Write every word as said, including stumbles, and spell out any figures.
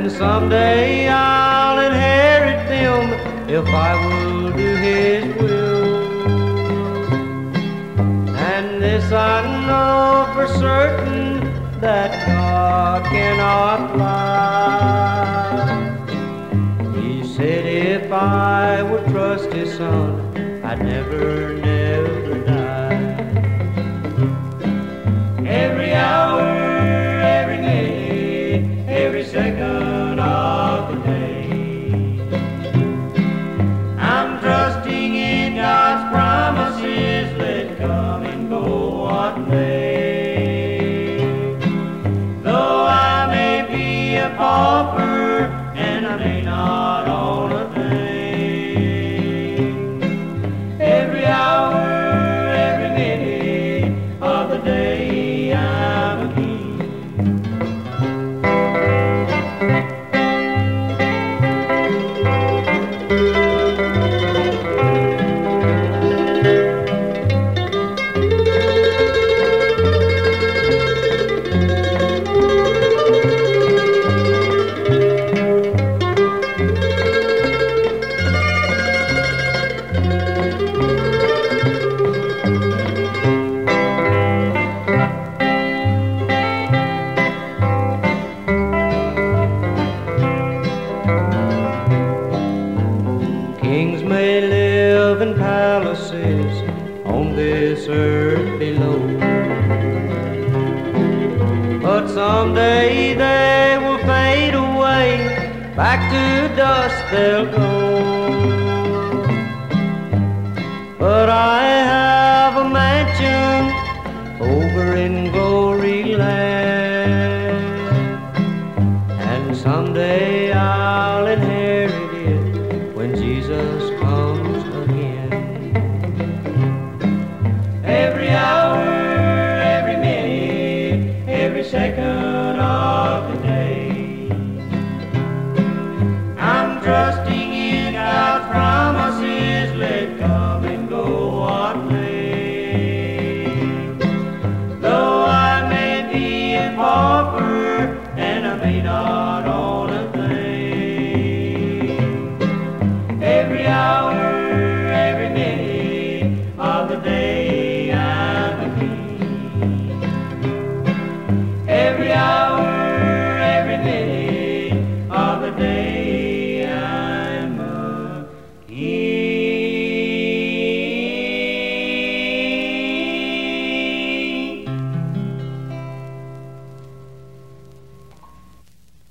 and someday I'll inherit them if I will do His will. And this I know for certain, that God cannot lie. He said if I would trust His Son, I'd never, never die. Every hour, every minute, every second of the day, I'm trusting in God's promises, let come and go what may. Though I may be a pauper and I may not own a thing, every hour, every minute of the day I'm a king. Kings may live in palaces on this earth below, but someday they will fade away, back to dust they'll go. But I have a mansion over in glory land, and someday I'll inherit it when Jesus comes again. Every hour, every minute, every second